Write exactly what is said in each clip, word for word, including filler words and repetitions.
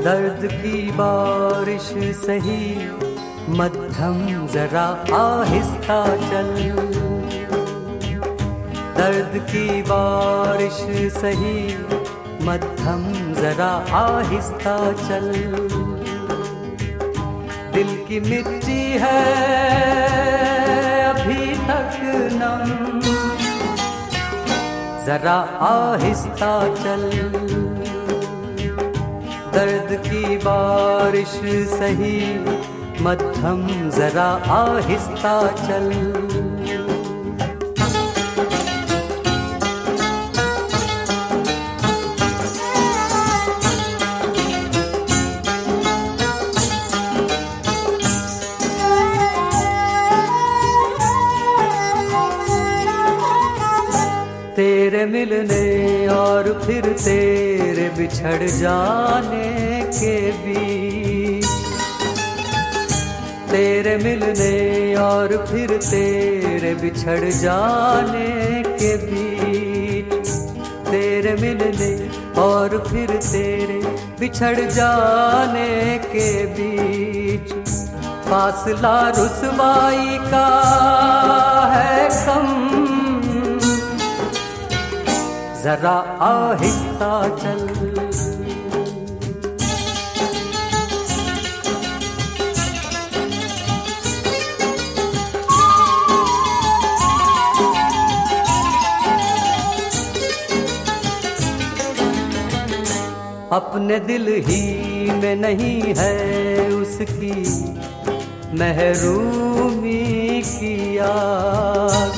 दर्द की बारिश सही, मध्यम जरा आहिस्ता चल। दर्द की बारिश सही, मध्यम जरा आहिस्ता चल। दिल की मिट्टी है अभी तक नम, जरा आहिस्ता चल। दर्द की बारिश सही, मध्यम जरा आहिस्ता चल। तेरे मिलने और फिर तेरे बिछड़ जाने के बीच, तेरे मिलने और फिर तेरे बिछड़ जाने के बीच, तेरे मिलने और फिर तेरे बिछड़ जाने के बीच, फासला रुसवाई का है कम, जरा आहिस्ता चल। अपने दिल ही में नहीं है उसकी महरूमी की आस,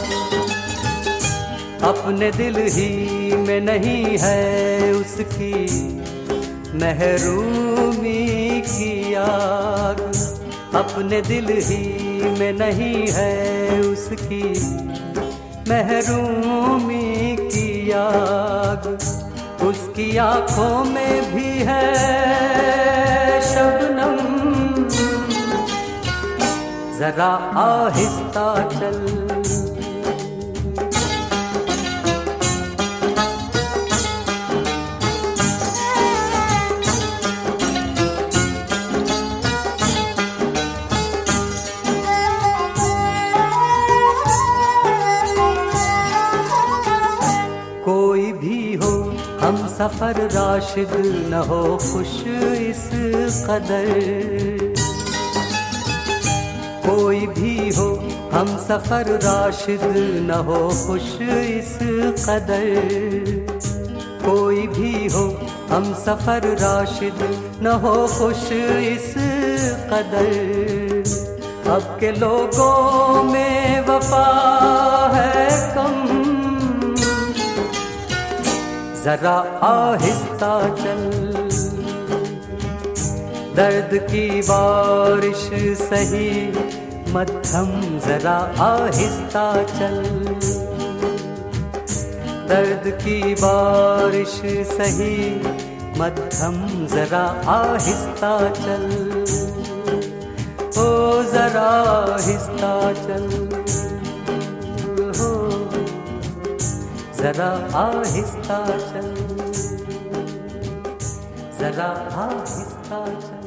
अपने दिल ही में नहीं है उसकी महरूमी की आग, अपने दिल ही में नहीं है उसकी महरूमी की आग। उसकी आँखों में भी है शबनम, जरा आहिस्ता चल। कोई भी हो हम सफर राशिद न हो खुश इस कदर, कोई भी हो हम सफर राशिद न हो खुश इस कदर, कोई भी हो हम सफर राशिद न हो खुश इस कदर। अब के लोगों में वफा है कम, जरा आहिस्ता चल। दर्द की बारिश सही, मध्यम जरा आहिस्ता चल। दर्द की बारिश सही, मध्यम जरा आहिस्ता चल। ओ जरा आहिस्ता चल, जरा आहिस्ता चल, जरा आहिस्ता चल।